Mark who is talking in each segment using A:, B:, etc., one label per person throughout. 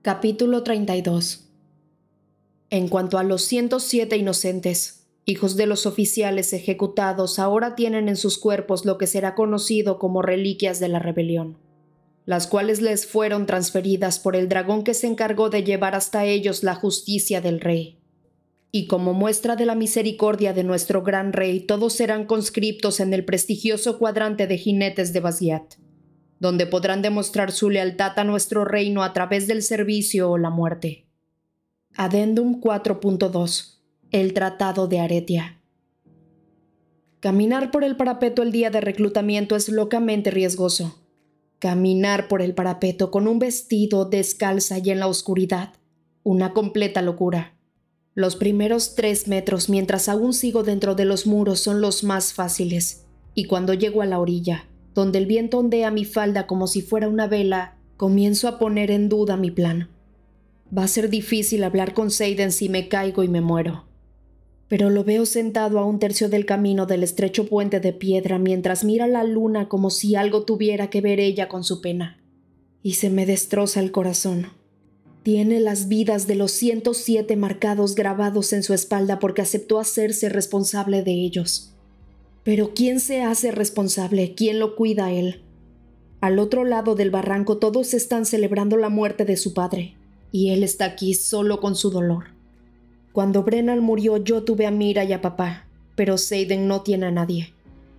A: Capítulo 32. En cuanto a los 107 inocentes, hijos de los oficiales ejecutados, ahora tienen en sus cuerpos lo que será conocido como reliquias de la rebelión, las cuales les fueron transferidas por el dragón que se encargó de llevar hasta ellos la justicia del rey. Y como muestra de la misericordia de nuestro gran rey, todos serán conscriptos en el prestigioso cuadrante de jinetes de Basgiath, donde podrán demostrar su lealtad a nuestro reino a través del servicio o la muerte. Adendum 4.2. El Tratado de Aretia. Caminar por el parapeto el día de reclutamiento es locamente riesgoso. Caminar por el parapeto con un vestido, descalza y en la oscuridad, una completa locura. Los primeros 3 metros mientras aún sigo dentro de los muros son los más fáciles, y cuando llego a la orilla, donde el viento ondea mi falda como si fuera una vela, comienzo a poner en duda mi plan. Va a ser difícil hablar con Xaden si me caigo y me muero. Pero lo veo sentado a un tercio del camino del estrecho puente de piedra mientras mira la luna como si algo tuviera que ver ella con su pena. Y se me destroza el corazón. Tiene las vidas de los 107 marcados grabados en su espalda porque aceptó hacerse responsable de ellos. Pero ¿quién se hace responsable? ¿Quién lo cuida a él? Al otro lado del barranco todos están celebrando la muerte de su padre, y él está aquí solo con su dolor. Cuando Brennan murió yo tuve a Mira y a papá, pero Xaden no tiene a nadie.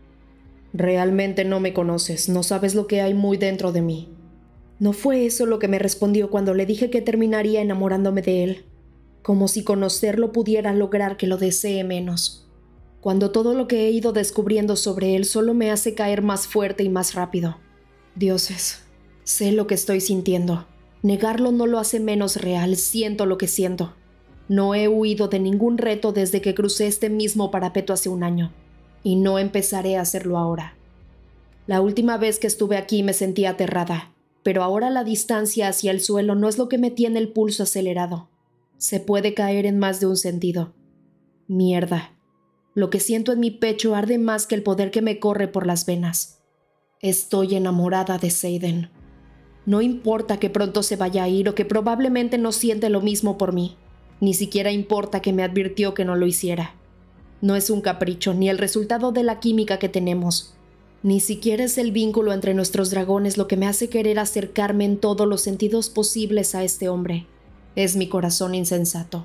A: Realmente no me conoces, no sabes lo que hay muy dentro de mí. No fue eso lo que me respondió cuando le dije que terminaría enamorándome de él, como si conocerlo pudiera lograr que lo desee menos. Cuando todo lo que he ido descubriendo sobre él solo me hace caer más fuerte y más rápido. Dioses, sé lo que estoy sintiendo. Negarlo no lo hace menos real, siento lo que siento. No he huido de ningún reto desde que crucé este mismo parapeto hace un año, y no empezaré a hacerlo ahora. La última vez que estuve aquí me sentí aterrada, pero ahora la distancia hacia el suelo no es lo que me tiene el pulso acelerado. Se puede caer en más de un sentido. Mierda. Lo que siento en mi pecho arde más que el poder que me corre por las venas. Estoy enamorada de Xaden. No importa que pronto se vaya a ir o que probablemente no siente lo mismo por mí. Ni siquiera importa que me advirtió que no lo hiciera. No es un capricho ni el resultado de la química que tenemos. Ni siquiera es el vínculo entre nuestros dragones lo que me hace querer acercarme en todos los sentidos posibles a este hombre. Es mi corazón insensato.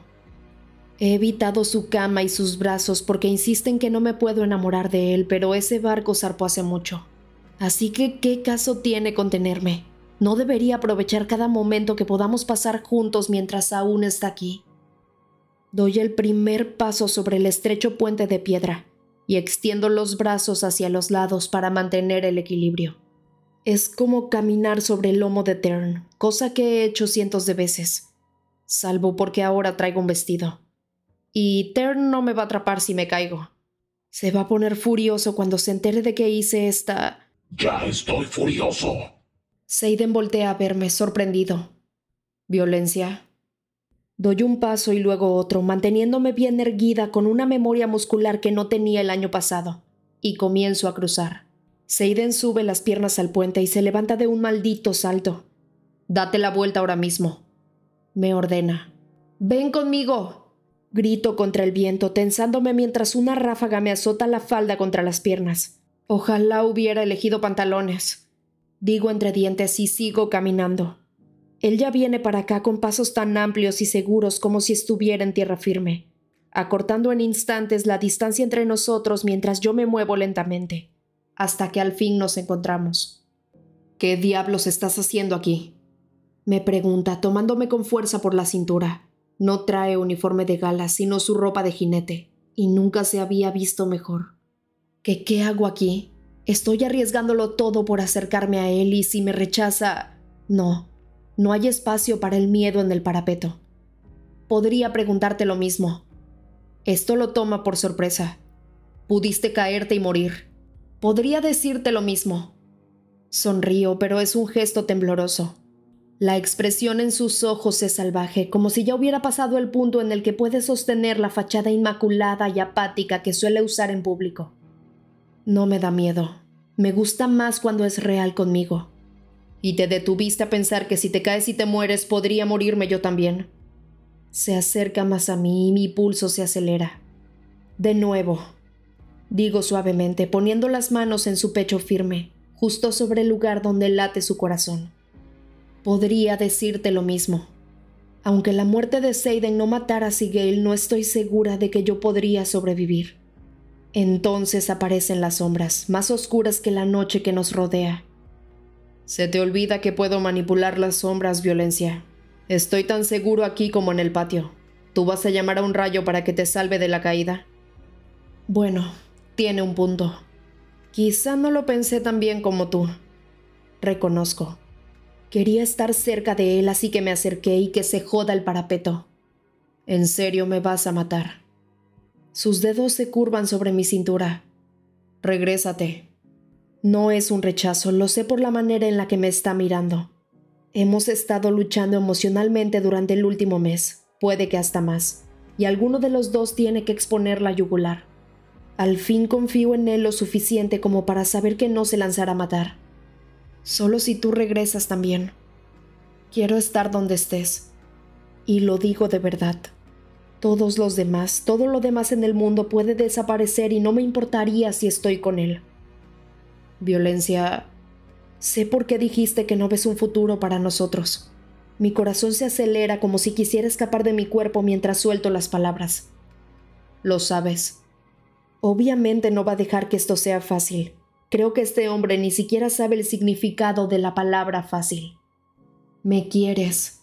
A: He evitado su cama y sus brazos porque insisten que no me puedo enamorar de él, pero ese barco zarpó hace mucho. Así que, ¿qué caso tiene contenerme? ¿No debería aprovechar cada momento que podamos pasar juntos mientras aún está aquí? Doy el primer paso sobre el estrecho puente de piedra y extiendo los brazos hacia los lados para mantener el equilibrio. Es como caminar sobre el lomo de Tern, cosa que he hecho cientos de veces, salvo porque ahora traigo un vestido. Y Tern no me va a atrapar si me caigo. Se va a poner furioso cuando se entere de que hice esta...
B: ¡Ya estoy furioso!
A: Xaden voltea a verme, sorprendido. ¿Violencia? Doy un paso y luego otro, manteniéndome bien erguida con una memoria muscular que no tenía el año pasado, y comienzo a cruzar. Xaden sube las piernas al puente y se levanta de un maldito salto. «Date la vuelta ahora mismo», me ordena. «¡Ven conmigo!», grito contra el viento, tensándome mientras una ráfaga me azota la falda contra las piernas. Ojalá hubiera elegido pantalones, digo entre dientes y sigo caminando. Él ya viene para acá con pasos tan amplios y seguros como si estuviera en tierra firme, acortando en instantes la distancia entre nosotros mientras yo me muevo lentamente, hasta que al fin nos encontramos. «¿Qué diablos estás haciendo aquí?», me pregunta, tomándome con fuerza por la cintura. No trae uniforme de gala, sino su ropa de jinete, y nunca se había visto mejor. ¿Qué hago aquí? Estoy arriesgándolo todo por acercarme a él y si me rechaza... No hay espacio para el miedo en el parapeto. Podría preguntarte lo mismo. Esto lo toma por sorpresa. Pudiste caerte y morir. Podría decirte lo mismo. Sonrío, pero es un gesto tembloroso. La expresión en sus ojos es salvaje, como si ya hubiera pasado el punto en el que puede sostener la fachada inmaculada y apática que suele usar en público. No me da miedo. Me gusta más cuando es real conmigo. Y te detuviste a pensar que si te caes y te mueres, podría morirme yo también. Se acerca más a mí y mi pulso se acelera. De nuevo, digo suavemente, poniendo las manos en su pecho firme, justo sobre el lugar donde late su corazón. Podría decirte lo mismo. Aunque la muerte de Xaden no matara a Sigale, no estoy segura de que yo podría sobrevivir. Entonces aparecen las sombras, más oscuras que la noche que nos rodea. Se te olvida que puedo manipular las sombras, Violencia. Estoy tan seguro aquí como en el patio. ¿Tú vas a llamar a un rayo para que te salve de la caída? Bueno, tiene un punto. Quizá no lo pensé tan bien como tú. Reconozco. Quería estar cerca de él, así que me acerqué y que se joda el parapeto. ¿En serio me vas a matar? Sus dedos se curvan sobre mi cintura. Regrésate. No es un rechazo, lo sé por la manera en la que me está mirando. Hemos estado luchando emocionalmente durante el último mes, puede que hasta más, y alguno de los dos tiene que exponer la yugular. Al fin confío en él lo suficiente como para saber que no se lanzará a matar. Solo si tú regresas también. Quiero estar donde estés. Y lo digo de verdad. Todos los demás, todo lo demás en el mundo puede desaparecer y no me importaría si estoy con él. Violencia, sé por qué dijiste que no ves un futuro para nosotros. Mi corazón se acelera como si quisiera escapar de mi cuerpo mientras suelto las palabras. Lo sabes. Obviamente no va a dejar que esto sea fácil. Creo que este hombre ni siquiera sabe el significado de la palabra fácil. Me quieres,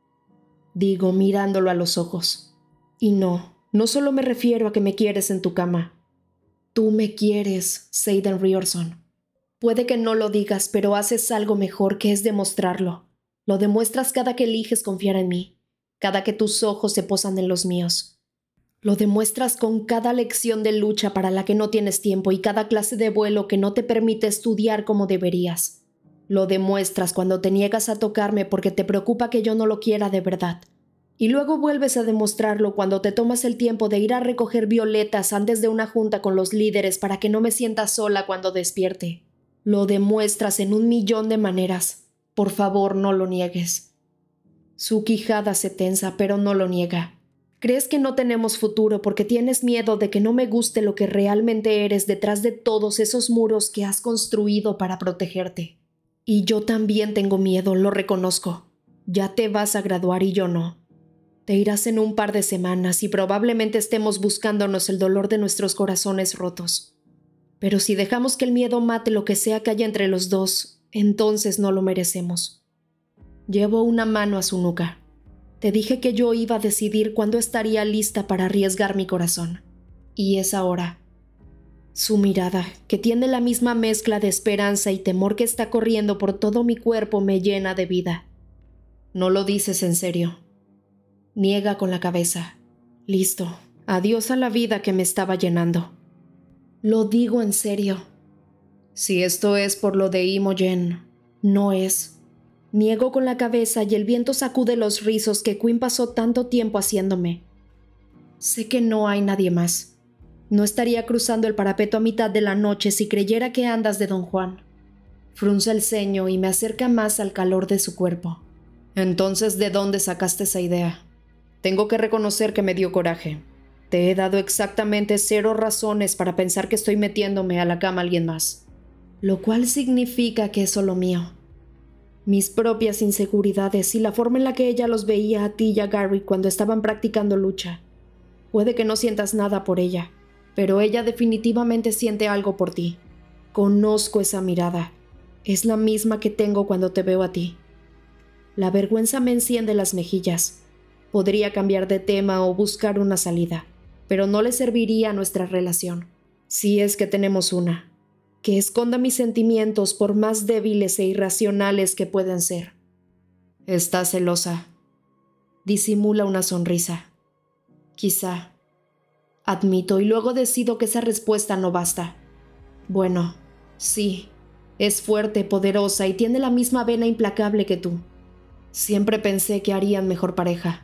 A: digo mirándolo a los ojos. Y no solo me refiero a que me quieres en tu cama. Tú me quieres, Xaden Riorson. Puede que no lo digas, pero haces algo mejor, que es demostrarlo. Lo demuestras cada que eliges confiar en mí, cada que tus ojos se posan en los míos. Lo demuestras con cada lección de lucha para la que no tienes tiempo y cada clase de vuelo que no te permite estudiar como deberías. Lo demuestras cuando te niegas a tocarme porque te preocupa que yo no lo quiera de verdad. Y luego vuelves a demostrarlo cuando te tomas el tiempo de ir a recoger violetas antes de una junta con los líderes para que no me sienta sola cuando despierte. Lo demuestras en 1.000.000 de maneras. Por favor, no lo niegues. Su quijada se tensa, pero no lo niega. Crees que no tenemos futuro porque tienes miedo de que no me guste lo que realmente eres detrás de todos esos muros que has construido para protegerte. Y yo también tengo miedo, lo reconozco. Ya te vas a graduar y yo no. Te irás en un par de semanas y probablemente estemos buscándonos el dolor de nuestros corazones rotos. Pero si dejamos que el miedo mate lo que sea que haya entre los dos, entonces no lo merecemos. Llevo una mano a su nuca. Te dije que yo iba a decidir cuándo estaría lista para arriesgar mi corazón. Y es ahora. Su mirada, que tiene la misma mezcla de esperanza y temor que está corriendo por todo mi cuerpo, me llena de vida. No lo dices en serio. Niega con la cabeza. Listo. Adiós a la vida que me estaba llenando. Lo digo en serio. Si esto es por lo de Imogen, no es. Niego con la cabeza y el viento sacude los rizos que Quinn pasó tanto tiempo haciéndome. Sé que no hay nadie más. No estaría cruzando el parapeto a mitad de la noche si creyera que andas de Don Juan. Frunce el ceño y me acerca más al calor de su cuerpo. Entonces, ¿de dónde sacaste esa idea? Tengo que reconocer que me dio coraje. Te he dado exactamente 0 razones para pensar que estoy metiéndome a la cama a alguien más. Lo cual significa que es solo mío. Mis propias inseguridades y la forma en la que ella los veía a ti y a Gary cuando estaban practicando lucha. Puede que no sientas nada por ella, pero ella definitivamente siente algo por ti. Conozco esa mirada. Es la misma que tengo cuando te veo a ti. La vergüenza me enciende las mejillas. Podría cambiar de tema o buscar una salida, pero no le serviría a nuestra relación, si es que tenemos una, que esconda mis sentimientos por más débiles e irracionales que puedan ser. Estás celosa. Disimula una sonrisa. Quizá. Admito y luego decido que esa respuesta no basta. Bueno, sí, es fuerte, poderosa y tiene la misma vena implacable que tú. Siempre pensé que harían mejor pareja.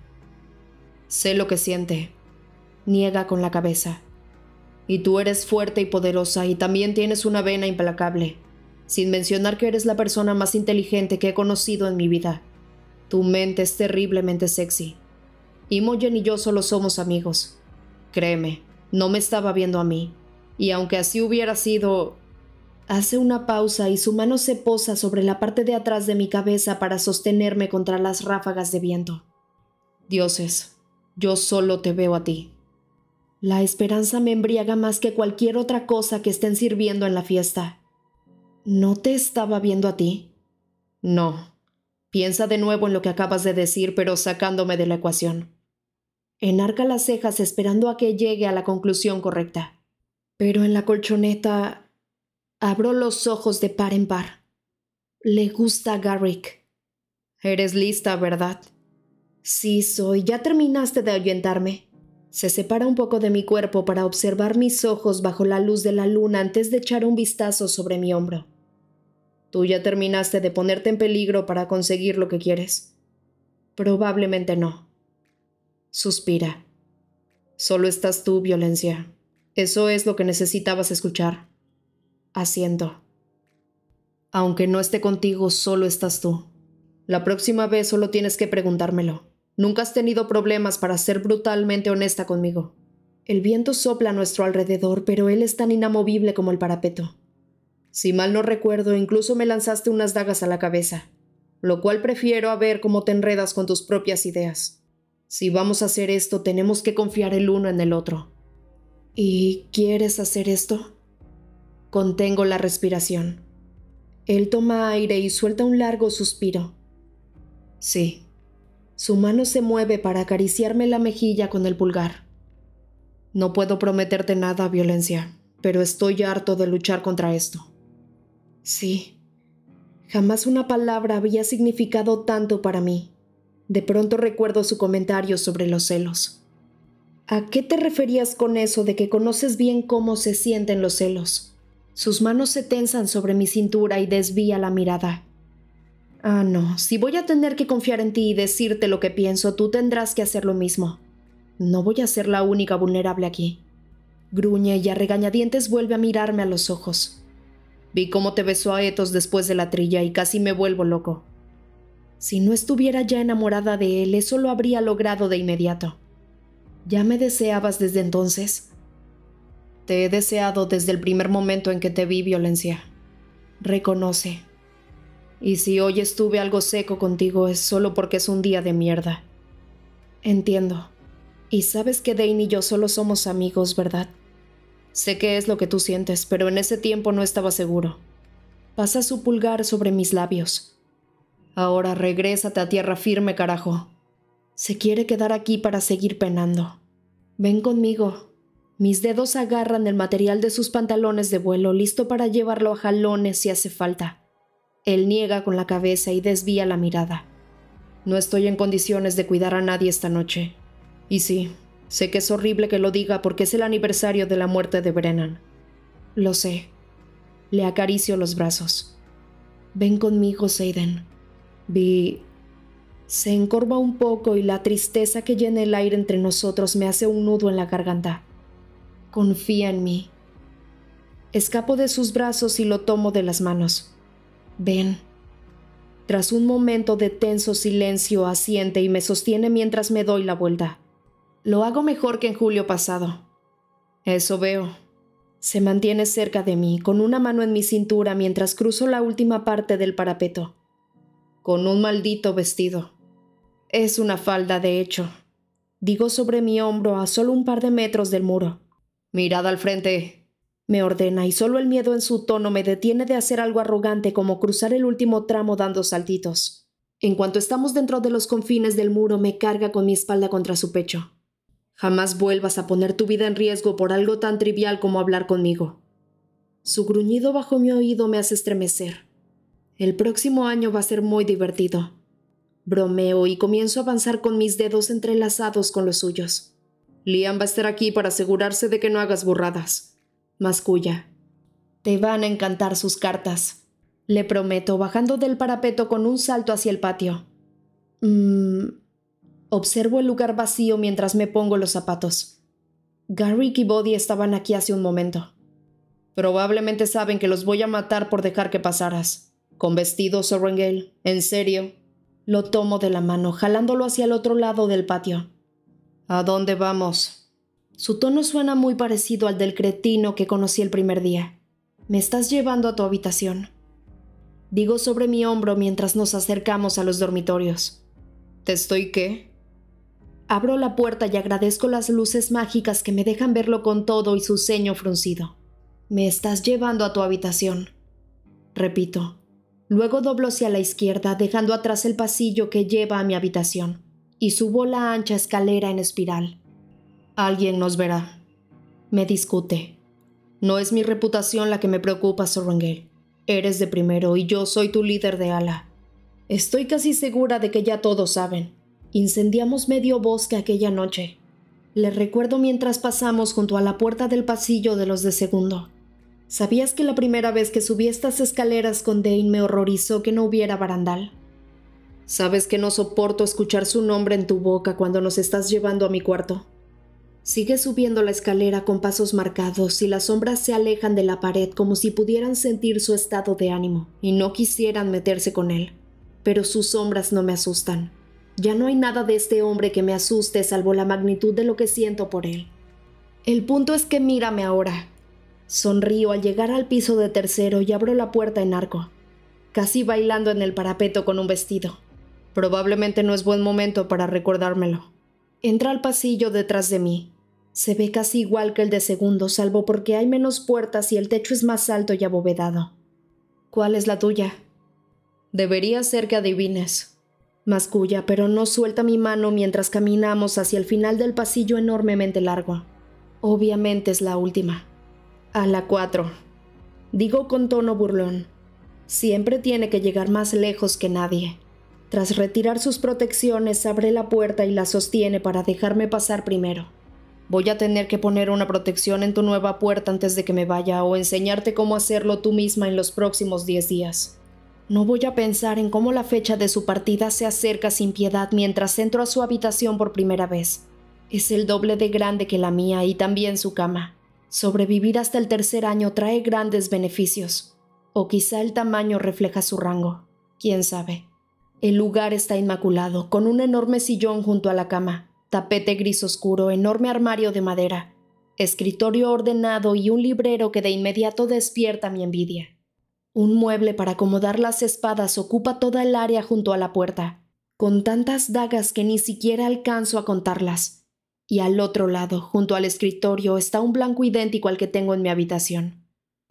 A: Sé lo que siente. Niega con la cabeza. Y tú eres fuerte y poderosa y también tienes una vena implacable. sin mencionar que eres la persona más inteligente que he conocido en mi vida. Tu mente es terriblemente sexy. Imogen y yo solo somos amigos. Créeme, no me estaba viendo a mí. Y aunque así hubiera sido... Hace una pausa y su mano se posa sobre la parte de atrás de mi cabeza para sostenerme contra las ráfagas de viento. Dioses, yo solo te veo a ti. La esperanza me embriaga más que cualquier otra cosa que estén sirviendo en la fiesta. ¿No te estaba viendo a ti? No. Piensa de nuevo en lo que acabas de decir, pero sacándome de la ecuación. Enarca las cejas esperando a que llegue a la conclusión correcta. Pero en la colchoneta... Abro los ojos de par en par. Le gusta a Garrick. Eres lista, ¿verdad? Sí, soy. Ya terminaste de ahuyentarme. Se separa un poco de mi cuerpo para observar mis ojos bajo la luz de la luna antes de echar un vistazo sobre mi hombro. ¿Tú ya terminaste de ponerte en peligro para conseguir lo que quieres? Probablemente no. Suspira. Solo estás tú, Violencia. Eso es lo que necesitabas escuchar. Asiento. Aunque no esté contigo, solo estás tú. La próxima vez solo tienes que preguntármelo. Nunca has tenido problemas para ser brutalmente honesta conmigo. El viento sopla a nuestro alrededor, pero él es tan inamovible como el parapeto. Si mal no recuerdo, incluso me lanzaste unas dagas a la cabeza, lo cual prefiero a ver cómo te enredas con tus propias ideas. Si vamos a hacer esto, tenemos que confiar el uno en el otro. ¿Y quieres hacer esto? Contengo la respiración. Él toma aire y suelta un largo suspiro. Sí. Su mano se mueve para acariciarme la mejilla con el pulgar. No puedo prometerte nada, Violencia, pero estoy harto de luchar contra esto. Sí. Jamás una palabra había significado tanto para mí. De pronto recuerdo su comentario sobre los celos. ¿A qué te referías con eso de que conoces bien cómo se sienten los celos? Sus manos se tensan sobre mi cintura y desvía la mirada. Ah, no, si voy a tener que confiar en ti y decirte lo que pienso, tú tendrás que hacer lo mismo. No voy a ser la única vulnerable aquí. Gruñe y a regañadientes vuelve a mirarme a los ojos. Vi cómo te besó a Ethos después de la trilla y casi me vuelvo loco. Si no estuviera ya enamorada de él, eso lo habría logrado de inmediato. ¿Ya me deseabas desde entonces? Te he deseado desde el primer momento en que te vi, Violencia. Reconoce. Y si hoy estuve algo seco contigo es solo porque es un día de mierda. Entiendo. Y sabes que Dane y yo solo somos amigos, ¿verdad? Sé qué es lo que tú sientes, pero en ese tiempo no estaba seguro. Pasa su pulgar sobre mis labios. Ahora regrésate a tierra firme, carajo. Se quiere quedar aquí para seguir penando. Ven conmigo. Mis dedos agarran el material de sus pantalones de vuelo, listo para llevarlo a jalones si hace falta. Él niega con la cabeza y desvía la mirada. No estoy en condiciones de cuidar a nadie esta noche. Y sí, sé que es horrible que lo diga porque es el aniversario de la muerte de Brennan. Lo sé. Le acaricio los brazos. Ven conmigo, Seiden. Vi... Se encorva un poco y la tristeza que llena el aire entre nosotros me hace un nudo en la garganta. Confía en mí. Escapo de sus brazos y lo tomo de las manos. Ven. Tras un momento de tenso silencio, asiente y me sostiene mientras me doy la vuelta. Lo hago mejor que en julio pasado. Eso veo. Se mantiene cerca de mí, con una mano en mi cintura mientras cruzo la última parte del parapeto. Con un maldito vestido. Es una falda, de hecho. Digo sobre mi hombro a solo un par de metros del muro. Mirad al frente, me ordena, y solo el miedo en su tono me detiene de hacer algo arrogante como cruzar el último tramo dando saltitos. En cuanto estamos dentro de los confines del muro, me carga con mi espalda contra su pecho. Jamás vuelvas a poner tu vida en riesgo por algo tan trivial como hablar conmigo. Su gruñido bajo mi oído me hace estremecer. El próximo año va a ser muy divertido. Bromeo y comienzo a avanzar con mis dedos entrelazados con los suyos. Liam va a estar aquí para asegurarse de que no hagas burradas. Masculla. Te van a encantar sus cartas. Le prometo, bajando del parapeto con un salto hacia el patio. Observo el lugar vacío mientras me pongo los zapatos. Garrick y Bodhi estaban aquí hace un momento. Probablemente saben que los voy a matar por dejar que pasaras. ¿Con vestido, Sorrengale? ¿En serio? Lo tomo de la mano, jalándolo hacia el otro lado del patio. ¿A dónde vamos? Su tono suena muy parecido al del cretino que conocí el primer día. Me estás llevando a tu habitación. Digo sobre mi hombro mientras nos acercamos a los dormitorios. ¿Te estoy qué? Abro la puerta y agradezco las luces mágicas que me dejan verlo con todo y su ceño fruncido. Me estás llevando a tu habitación. Repito. Luego doblo hacia la izquierda, dejando atrás el pasillo que lleva a mi habitación, y subo la ancha escalera en espiral. Alguien nos verá. Me discute. No es mi reputación la que me preocupa, Sorrengale. Eres de primero y yo soy tu líder de ala. Estoy casi segura de que ya todos saben. Incendiamos medio bosque aquella noche. Le recuerdo mientras pasamos junto a la puerta del pasillo de los de segundo. ¿Sabías que la primera vez que subí estas escaleras con Dane me horrorizó que no hubiera barandal? ¿Sabes que no soporto escuchar su nombre en tu boca cuando nos estás llevando a mi cuarto? Sigue subiendo la escalera con pasos marcados y las sombras se alejan de la pared como si pudieran sentir su estado de ánimo y no quisieran meterse con él. Pero sus sombras no me asustan. Ya no hay nada de este hombre que me asuste salvo la magnitud de lo que siento por él. El punto es que mírame ahora. Sonrío al llegar al piso de tercero y abro la puerta en arco, casi bailando en el parapeto con un vestido. Probablemente no es buen momento para recordármelo. Entra al pasillo detrás de mí. Se ve casi igual que el de segundo, salvo porque hay menos puertas y el techo es más alto y abovedado. ¿Cuál es la tuya? Debería ser que adivines. Masculla, pero no suelta mi mano mientras caminamos hacia el final del pasillo enormemente largo. Obviamente es la última. A la 4. Digo con tono burlón. Siempre tiene que llegar más lejos que nadie. Tras retirar sus protecciones, abre la puerta y la sostiene para dejarme pasar primero. Voy a tener que poner una protección en tu nueva puerta antes de que me vaya o enseñarte cómo hacerlo tú misma en los próximos 10 días. No voy a pensar en cómo la fecha de su partida se acerca sin piedad mientras entro a su habitación por primera vez. Es el doble de grande que la mía y también su cama. Sobrevivir hasta el tercer año trae grandes beneficios. O quizá el tamaño refleja su rango. ¿Quién sabe? El lugar está inmaculado, con un enorme sillón junto a la cama, tapete gris oscuro, enorme armario de madera, escritorio ordenado y un librero que de inmediato despierta mi envidia. Un mueble para acomodar las espadas ocupa toda el área junto a la puerta, con tantas dagas que ni siquiera alcanzo a contarlas. Y al otro lado, junto al escritorio, está un blanco idéntico al que tengo en mi habitación.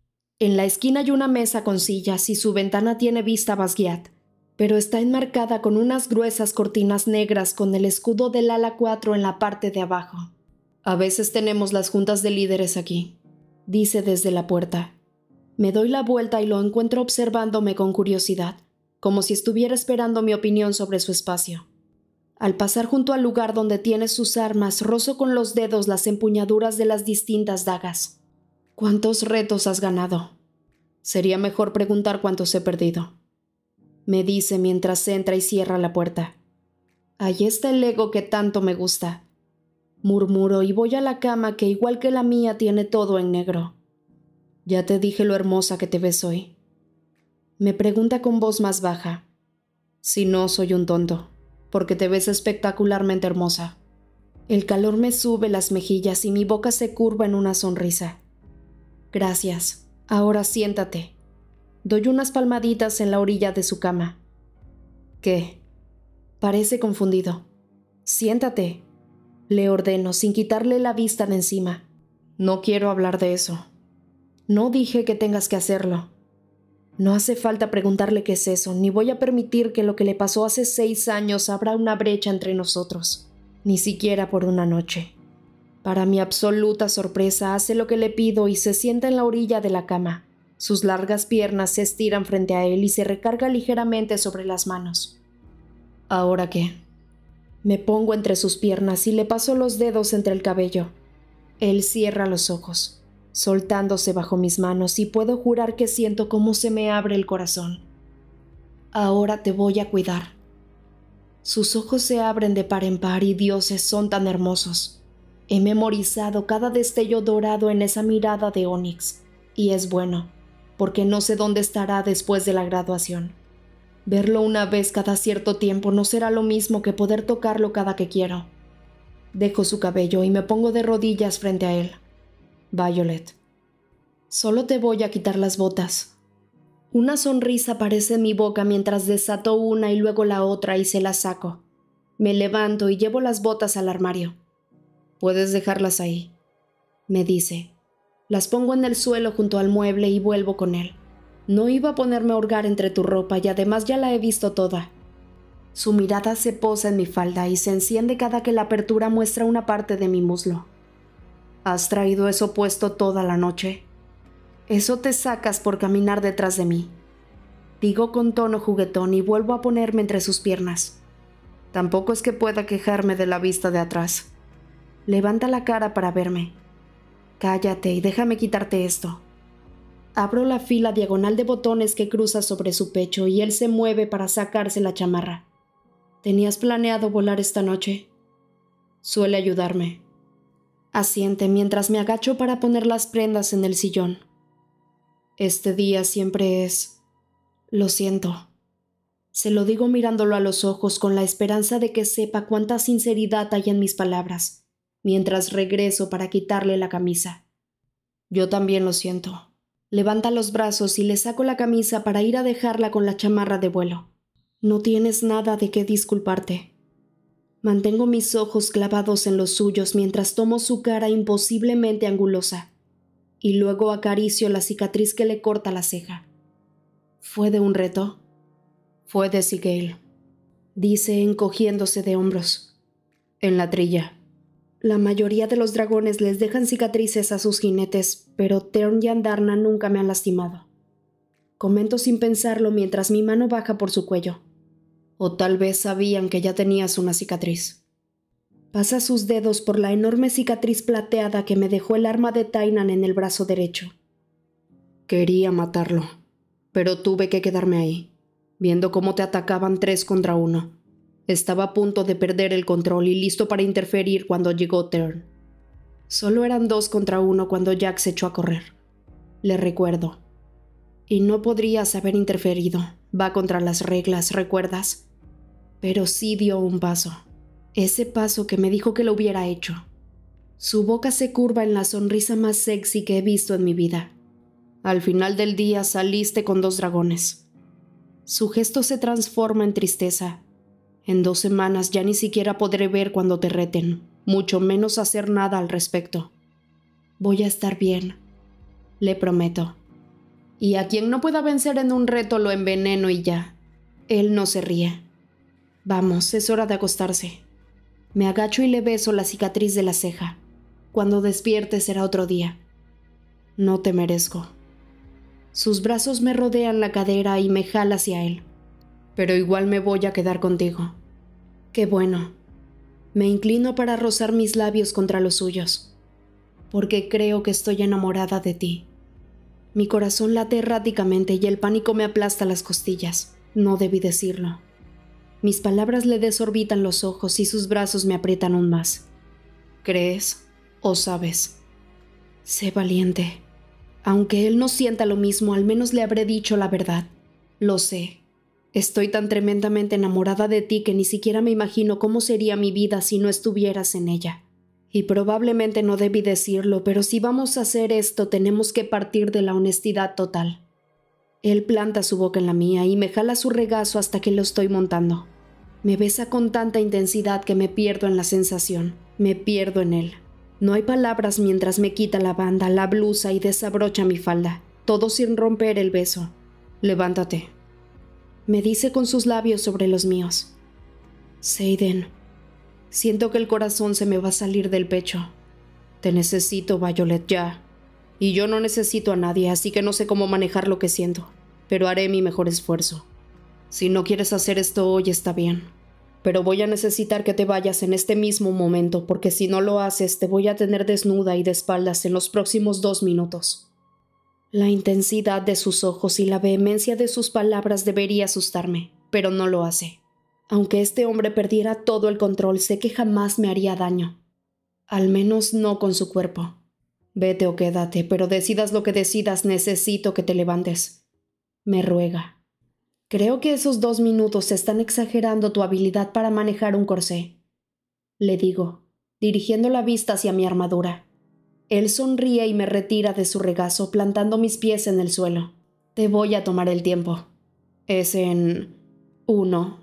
A: En la esquina hay una mesa con sillas y su ventana tiene vista a Basgiat, pero está enmarcada con unas gruesas cortinas negras con el escudo del ala 4 en la parte de abajo. A veces tenemos las juntas de líderes aquí, dice desde la puerta. Me doy la vuelta y lo encuentro observándome con curiosidad, como si estuviera esperando mi opinión sobre su espacio. Al pasar junto al lugar donde tiene sus armas, rozo con los dedos las empuñaduras de las distintas dagas. ¿Cuántos retos has ganado? Sería mejor preguntar cuántos he perdido. Me dice mientras entra y cierra la puerta. Ahí está el ego que tanto me gusta. Murmuro y voy a la cama que, igual que la mía, tiene todo en negro. Ya te dije lo hermosa que te ves hoy. Me pregunta con voz más baja. Si no, soy un tonto, porque te ves espectacularmente hermosa. El calor me sube las mejillas y mi boca se curva en una sonrisa. Gracias. Ahora siéntate. Doy unas palmaditas en la orilla de su cama. ¿Qué? Parece confundido. Siéntate. Le ordeno sin quitarle la vista de encima. No quiero hablar de eso. No dije que tengas que hacerlo. No hace falta preguntarle qué es eso, ni voy a permitir que lo que le pasó hace 6 años abra una brecha entre nosotros, ni siquiera por una noche. Para mi absoluta sorpresa, hace lo que le pido y se sienta en la orilla de la cama. Sus largas piernas se estiran frente a él y se recarga ligeramente sobre las manos. ¿Ahora qué? Me pongo entre sus piernas y le paso los dedos entre el cabello. Él cierra los ojos, soltándose bajo mis manos, y puedo jurar que siento cómo se me abre el corazón. Ahora te voy a cuidar. Sus ojos se abren de par en par y dioses son tan hermosos. He memorizado cada destello dorado en esa mirada de onix, Y es bueno, porque no sé dónde estará después de la graduación. Verlo una vez cada cierto tiempo no será lo mismo que poder tocarlo cada que quiero. Dejo su cabello y me pongo de rodillas frente a él. Violet, solo te voy a quitar las botas. Una sonrisa aparece en mi boca mientras desato una y luego la otra y se las saco. Me levanto y llevo las botas al armario. Puedes dejarlas ahí, me dice. Las pongo en el suelo junto al mueble y vuelvo con él. No iba a ponerme a hurgar entre tu ropa y además ya la he visto toda. Su mirada se posa en mi falda y se enciende cada que la apertura muestra una parte de mi muslo. ¿Has traído eso puesto toda la noche? Eso te sacas por caminar detrás de mí. Digo con tono juguetón y vuelvo a ponerme entre sus piernas. Tampoco es que pueda quejarme de la vista de atrás. Levanta la cara para verme. Cállate y déjame quitarte esto. Abro la fila diagonal de botones que cruza sobre su pecho y él se mueve para sacarse la chamarra. ¿Tenías planeado volar esta noche? Suele ayudarme. Asiente mientras me agacho para poner las prendas en el sillón. Este día siempre es... Lo siento. Se lo digo mirándolo a los ojos con la esperanza de que sepa cuánta sinceridad hay en mis palabras, mientras regreso para quitarle la camisa. Yo también lo siento. Levanta los brazos y le saco la camisa para ir a dejarla con la chamarra de vuelo. No tienes nada de qué disculparte. Mantengo mis ojos clavados en los suyos mientras tomo su cara imposiblemente angulosa y luego acaricio la cicatriz que le corta la ceja. ¿Fue de un reto? Fue de Sigale, dice encogiéndose de hombros. En la trilla. La mayoría de los dragones les dejan cicatrices a sus jinetes, pero Tern y Andarna nunca me han lastimado. Comento sin pensarlo mientras mi mano baja por su cuello. O tal vez sabían que ya tenías una cicatriz. Pasa sus dedos por la enorme cicatriz plateada que me dejó el arma de Tainan en el brazo derecho. Quería matarlo, pero tuve que quedarme ahí, viendo cómo te atacaban 3 contra 1. Estaba a punto de perder el control y listo para interferir cuando llegó Tern. Solo eran 2 contra 1 cuando Jack se echó a correr. Le recuerdo. Y no podrías haber interferido. Va contra las reglas, ¿recuerdas? Pero sí dio un paso. Ese paso que me dijo que lo hubiera hecho. Su boca se curva en la sonrisa más sexy que he visto en mi vida. Al final del día saliste con 2 dragones. Su gesto se transforma en tristeza. En 2 semanas ya ni siquiera podré ver cuando te reten, mucho menos hacer nada al respecto. Voy a estar bien, le prometo. Y a quien no pueda vencer en un reto lo enveneno y ya. Él no se ríe. Vamos, es hora de acostarse. Me agacho y le beso la cicatriz de la ceja. Cuando despierte será otro día. No te merezco. Sus brazos me rodean la cadera y me jala hacia él. Pero igual me voy a quedar contigo. Qué bueno. Me inclino para rozar mis labios contra los suyos. Porque creo que estoy enamorada de ti. Mi corazón late erráticamente y el pánico me aplasta las costillas. No debí decirlo. Mis palabras le desorbitan los ojos y sus brazos me aprietan aún más. ¿Crees o sabes? Sé valiente. Aunque él no sienta lo mismo, al menos le habré dicho la verdad. Lo sé. Estoy tan tremendamente enamorada de ti que ni siquiera me imagino cómo sería mi vida si no estuvieras en ella. Y probablemente no debí decirlo, pero si vamos a hacer esto tenemos que partir de la honestidad total. Él planta su boca en la mía y me jala su regazo hasta que lo estoy montando. Me besa con tanta intensidad que me pierdo en la sensación, me pierdo en él. No hay palabras mientras me quita la banda, la blusa y desabrocha mi falda, todo sin romper el beso. Levántate, me dice con sus labios sobre los míos. Seiden, siento que el corazón se me va a salir del pecho. Te necesito, Violet, ya. Y yo no necesito a nadie, así que no sé cómo manejar lo que siento, pero haré mi mejor esfuerzo. Si no quieres hacer esto hoy está bien, pero voy a necesitar que te vayas en este mismo momento, porque si no lo haces te voy a tener desnuda y de espaldas en los próximos 2 minutos. La intensidad de sus ojos y la vehemencia de sus palabras debería asustarme, pero no lo hace. Aunque este hombre perdiera todo el control, sé que jamás me haría daño. Al menos no con su cuerpo. Vete o quédate, pero decidas lo que decidas, necesito que te levantes. Me ruega. Creo que esos 2 minutos están exagerando tu habilidad para manejar un corsé. Le digo, dirigiendo la vista hacia mi armadura. Él sonríe y me retira de su regazo, plantando mis pies en el suelo. Te voy a tomar el tiempo. Es en 1,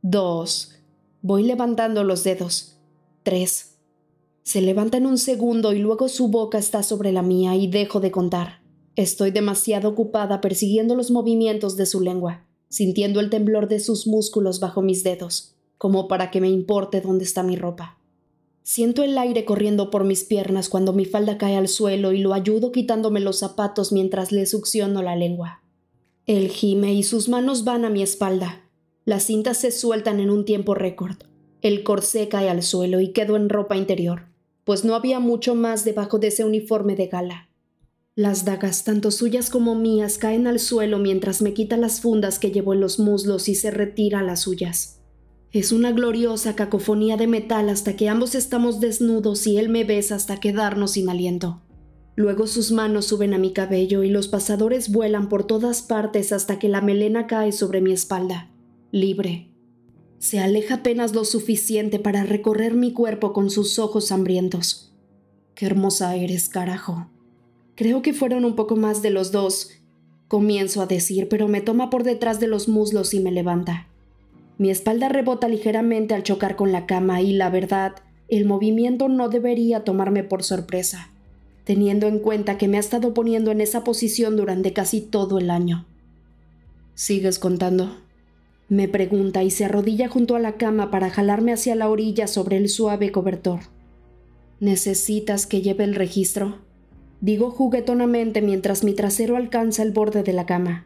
A: 2. Voy levantando los dedos. 3. Se levanta en un segundo y luego su boca está sobre la mía y dejo de contar. Estoy demasiado ocupada persiguiendo los movimientos de su lengua, sintiendo el temblor de sus músculos bajo mis dedos, como para que me importe dónde está mi ropa. Siento el aire corriendo por mis piernas cuando mi falda cae al suelo y lo ayudo quitándome los zapatos mientras le succiono la lengua. Él gime y sus manos van a mi espalda. Las cintas se sueltan en un tiempo récord. El corsé cae al suelo y quedo en ropa interior, pues no había mucho más debajo de ese uniforme de gala. Las dagas, tanto suyas como mías, caen al suelo mientras me quita las fundas que llevo en los muslos y se retira las suyas. Es una gloriosa cacofonía de metal hasta que ambos estamos desnudos y él me besa hasta quedarnos sin aliento. Luego sus manos suben a mi cabello y los pasadores vuelan por todas partes hasta que la melena cae sobre mi espalda, libre. Se aleja apenas lo suficiente para recorrer mi cuerpo con sus ojos hambrientos. ¡Qué hermosa eres, carajo! Creo que fueron un poco más de los 2, comienzo a decir, pero me toma por detrás de los muslos y me levanta. Mi espalda rebota ligeramente al chocar con la cama y, la verdad, el movimiento no debería tomarme por sorpresa, teniendo en cuenta que me ha estado poniendo en esa posición durante casi todo el año. ¿Sigues contando?, me pregunta y se arrodilla junto a la cama para jalarme hacia la orilla sobre el suave cobertor. ¿Necesitas que lleve el registro?, digo juguetonamente mientras mi trasero alcanza el borde de la cama.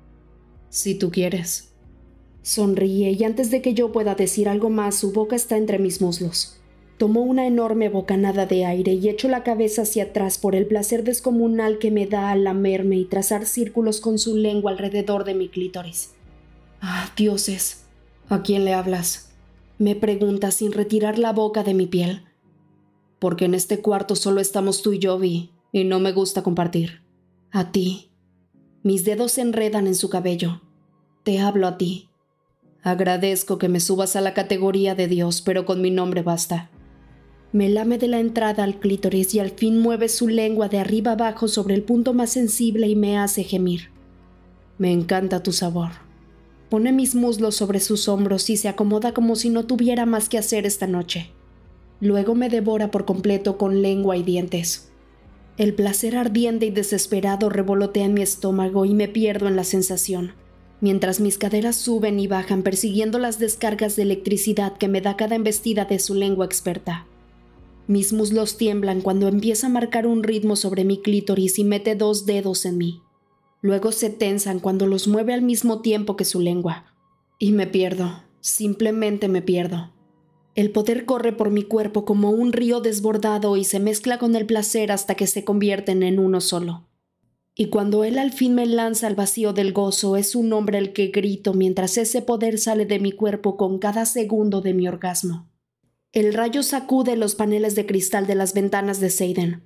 A: Si tú quieres. Sonríe y antes de que yo pueda decir algo más, su boca está entre mis muslos. Tomo una enorme bocanada de aire y echo la cabeza hacia atrás por el placer descomunal que me da al lamerme y trazar círculos con su lengua alrededor de mi clítoris. ¡Ah, dioses! ¿A quién le hablas?, me pregunta sin retirar la boca de mi piel. Porque en este cuarto solo estamos tú y yo, Vi, y no me gusta compartir. A ti. Mis dedos se enredan en su cabello. Te hablo a ti. Agradezco que me subas a la categoría de Dios, pero con mi nombre basta. Me lame de la entrada al clítoris y al fin mueve su lengua de arriba abajo sobre el punto más sensible y me hace gemir. Me encanta tu sabor. Pone mis muslos sobre sus hombros y se acomoda como si no tuviera más que hacer esta noche. Luego me devora por completo con lengua y dientes. El placer ardiente y desesperado revolotea en mi estómago y me pierdo en la sensación, mientras mis caderas suben y bajan persiguiendo las descargas de electricidad que me da cada embestida de su lengua experta. Mis muslos tiemblan cuando empieza a marcar un ritmo sobre mi clítoris y mete 2 dedos en mí. Luego se tensan cuando los mueve al mismo tiempo que su lengua. Y me pierdo, simplemente me pierdo. El poder corre por mi cuerpo como un río desbordado y se mezcla con el placer hasta que se convierten en uno solo. Y cuando él al fin me lanza al vacío del gozo, es su nombre el que grito mientras ese poder sale de mi cuerpo con cada segundo de mi orgasmo. El rayo sacude los paneles de cristal de las ventanas de Seiden.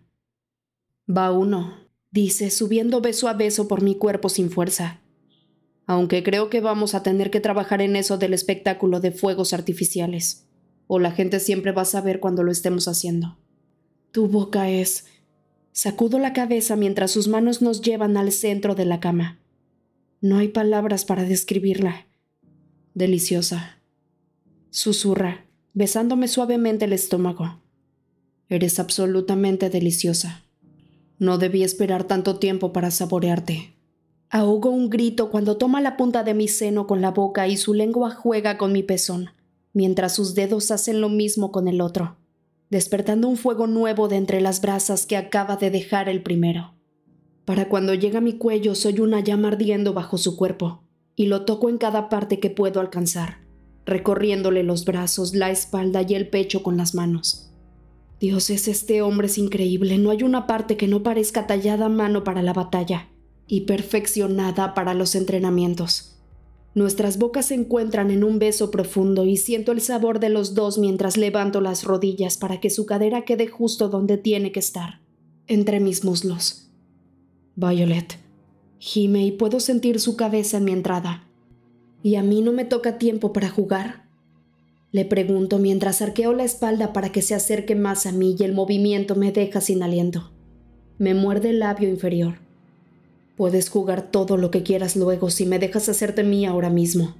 A: Va uno, dice, subiendo beso a beso por mi cuerpo sin fuerza. Aunque creo que vamos a tener que trabajar en eso del espectáculo de fuegos artificiales. O la gente siempre va a saber cuando lo estemos haciendo. Tu boca es... Sacudo la cabeza mientras sus manos nos llevan al centro de la cama. No hay palabras para describirla. Deliciosa. Susurra, besándome suavemente el estómago. Eres absolutamente deliciosa. No debí esperar tanto tiempo para saborearte. Ahogo un grito cuando toma la punta de mi seno con la boca y su lengua juega con mi pezón, mientras sus dedos hacen lo mismo con el otro, despertando un fuego nuevo de entre las brasas que acaba de dejar el primero. Para cuando llega a mi cuello soy una llama ardiendo bajo su cuerpo, y lo toco en cada parte que puedo alcanzar, recorriéndole los brazos, la espalda y el pecho con las manos. Dios, este hombre es increíble, no hay una parte que no parezca tallada a mano para la batalla, y perfeccionada para los entrenamientos. Nuestras bocas se encuentran en un beso profundo y siento el sabor de los dos mientras levanto las rodillas para que su cadera quede justo donde tiene que estar. entre mis muslos. Violet, gime y puedo sentir su cabeza en mi entrada. ¿Y a mí no me toca tiempo para jugar? Le pregunto mientras arqueo la espalda para que se acerque más a mí y el movimiento me deja sin aliento. Me muerde el labio inferior. Puedes jugar todo lo que quieras luego si me dejas hacerte mía ahora mismo.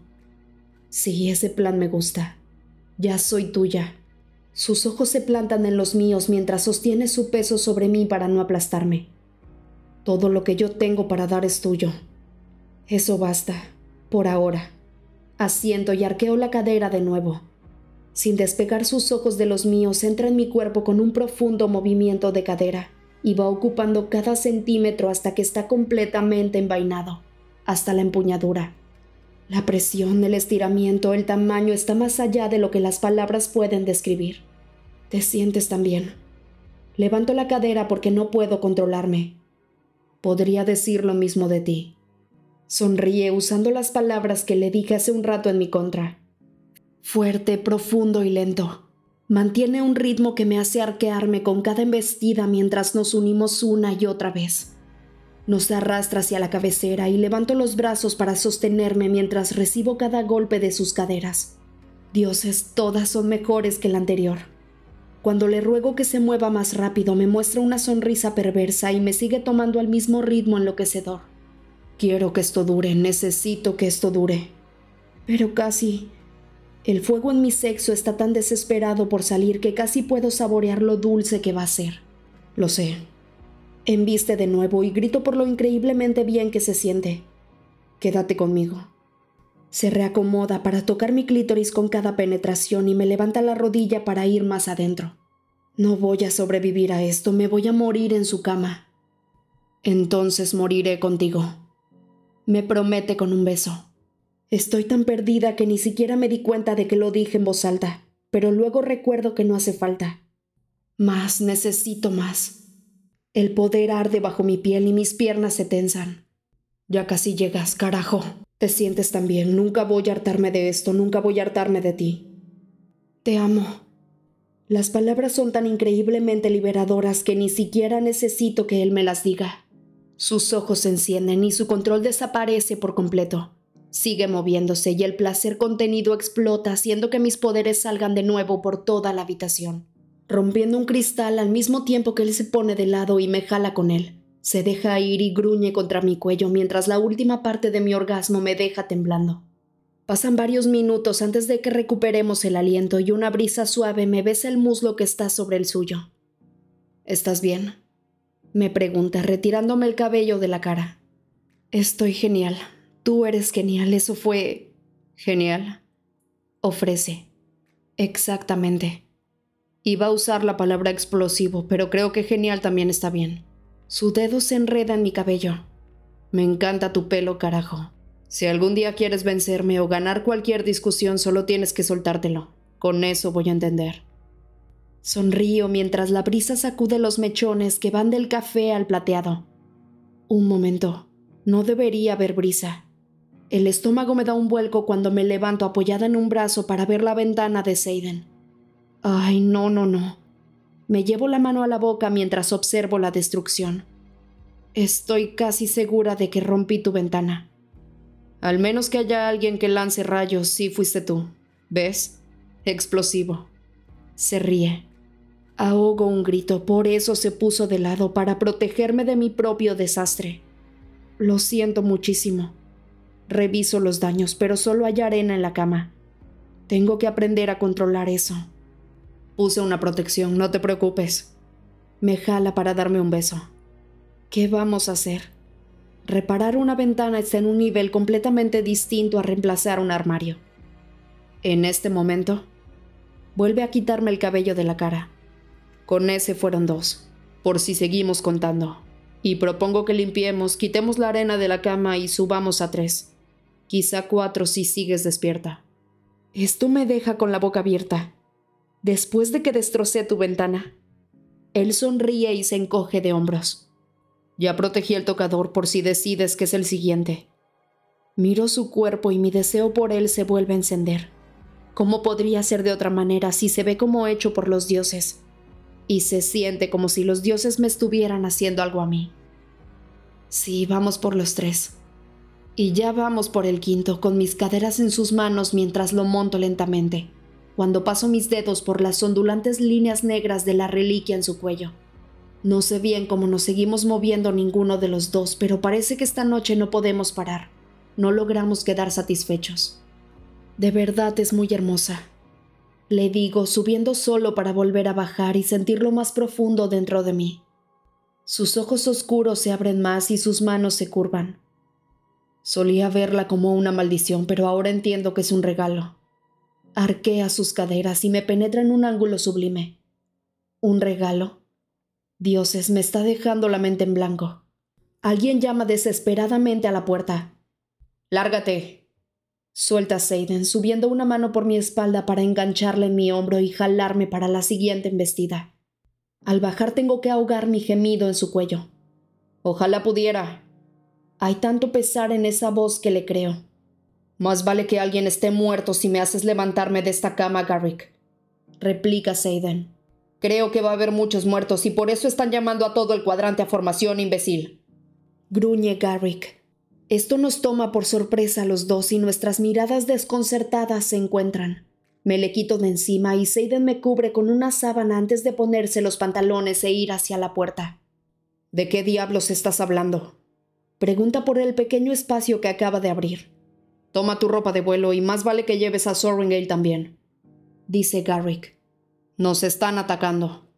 A: Sí, ese plan me gusta. Ya soy tuya. Sus ojos se plantan en los míos mientras sostiene su peso sobre mí para no aplastarme. Todo lo que yo tengo para dar es tuyo. Eso basta, por ahora. Asiento y arqueo la cadera de nuevo. Sin despegar sus ojos de los míos, entra en mi cuerpo con un profundo movimiento de cadera y va ocupando cada centímetro hasta que está completamente envainado, hasta la empuñadura. La presión, el estiramiento, el tamaño está más allá de lo que las palabras pueden describir. ¿Te sientes tan bien? Levanto la cadera porque no puedo controlarme. Podría decir lo mismo de ti. Sonríe usando las palabras que le dije hace un rato en mi contra. Fuerte, profundo y lento. Mantiene un ritmo que me hace arquearme con cada embestida mientras nos unimos una y otra vez. Nos arrastra hacia la cabecera y levanto los brazos para sostenerme mientras recibo cada golpe de sus caderas. Dioses, todas son mejores que la anterior. Cuando le ruego que se mueva más rápido, me muestra una sonrisa perversa y me sigue tomando al mismo ritmo enloquecedor. Quiero que esto dure, necesito que esto dure. Pero casi... El fuego en mi sexo está tan desesperado por salir que casi puedo saborear lo dulce que va a ser. Lo sé. Embiste de nuevo y grito por lo increíblemente bien que se siente. Quédate conmigo. Se reacomoda para tocar mi clítoris con cada penetración y me levanta la rodilla para ir más adentro. No voy a sobrevivir a esto, me voy a morir en su cama. Entonces moriré contigo. Me promete con un beso. Estoy tan perdida que ni siquiera me di cuenta de que lo dije en voz alta, pero luego recuerdo que no hace falta. Más, necesito más. El poder arde bajo mi piel y mis piernas se tensan. Ya casi llegas, carajo. Te sientes tan bien, nunca voy a hartarme de esto, nunca voy a hartarme de ti. Te amo. Las palabras son tan increíblemente liberadoras que ni siquiera necesito que él me las diga. Sus ojos se encienden y su control desaparece por completo. Sigue moviéndose y el placer contenido explota, haciendo que mis poderes salgan de nuevo por toda la habitación. Rompiendo un cristal al mismo tiempo que él se pone de lado y me jala con él. Se deja ir y gruñe contra mi cuello mientras la última parte de mi orgasmo me deja temblando. Pasan varios minutos antes de que recuperemos el aliento y una brisa suave me besa el muslo que está sobre el suyo. ¿Estás bien?, me pregunta, retirándome el cabello de la cara. Estoy genial. Tú eres genial. Eso fue... genial. Ofrece. Exactamente. Iba a usar la palabra explosivo, pero creo que genial también está bien. Su dedo se enreda en mi cabello. Me encanta tu pelo, carajo. Si algún día quieres vencerme o ganar cualquier discusión, solo tienes que soltártelo. Con eso voy a entender. Sonrío mientras la brisa sacude los mechones que van del café al plateado. Un momento. No debería haber brisa. El estómago me da un vuelco cuando me levanto apoyada en un brazo para ver la ventana de Seiden. Ay, no. Me llevo la mano a la boca mientras observo la destrucción. Estoy casi segura de que rompí tu ventana. Al menos que haya alguien que lance rayos, sí fuiste tú. ¿Ves? Explosivo. Se ríe. Ahogo un grito, por eso se puso de lado, para protegerme de mi propio desastre. Lo siento muchísimo. Reviso los daños, pero solo hay arena en la cama. Tengo que aprender a controlar eso. Puse una protección, no te preocupes. Me jala para darme un beso. ¿Qué vamos a hacer? Reparar una ventana está en un nivel completamente distinto a reemplazar un armario. En este momento, vuelve a quitarme el cabello de la cara. Con ese fueron 2, por si seguimos contando. Y propongo que limpiemos, quitemos la arena de la cama y subamos a 3. Quizá 4 si sigues despierta. Esto me deja con la boca abierta. Después de que destrocé tu ventana. Él sonríe y se encoge de hombros. Ya protegí el tocador por si decides que es el siguiente. Miro su cuerpo y mi deseo por él se vuelve a encender. ¿Cómo podría ser de otra manera si se ve como hecho por los dioses? y se siente como si los dioses me estuvieran haciendo algo a mí. Sí, vamos por los 3. Y ya vamos por el 5, con mis caderas en sus manos mientras lo monto lentamente, cuando paso mis dedos por las ondulantes líneas negras de la reliquia en su cuello. No sé bien cómo nos seguimos moviendo ninguno de los dos, pero parece que esta noche no podemos parar. No logramos quedar satisfechos. De verdad es muy hermosa, le digo, subiendo solo para volver a bajar y sentirlo más profundo dentro de mí. Sus ojos oscuros se abren más y sus manos se curvan. Solía verla como una maldición, pero ahora entiendo que es un regalo. Arquea sus caderas y me penetra en un ángulo sublime. ¿Un regalo? Dioses, me está dejando la mente en blanco. Alguien llama desesperadamente a la puerta. ¡Lárgate!, suelta Xaden, subiendo una mano por mi espalda para engancharla en mi hombro y jalarme para la siguiente embestida. Al bajar tengo que ahogar mi gemido en su cuello. Ojalá pudiera. Hay tanto pesar en esa voz que le creo. Más vale que alguien esté muerto si me haces levantarme de esta cama, Garrick, replica Xaden. Creo que va a haber muchos muertos y por eso están llamando a todo el cuadrante a formación, imbécil. Gruñe Garrick. Esto nos toma por sorpresa a los dos y nuestras miradas desconcertadas se encuentran. Me le quito de encima y Xaden me cubre con una sábana antes de ponerse los pantalones e ir hacia la puerta. ¿De qué diablos estás hablando?, pregunta por el pequeño espacio que acaba de abrir. Toma tu ropa de vuelo y más vale que lleves a Sorringale también, dice Garrick. Nos están atacando.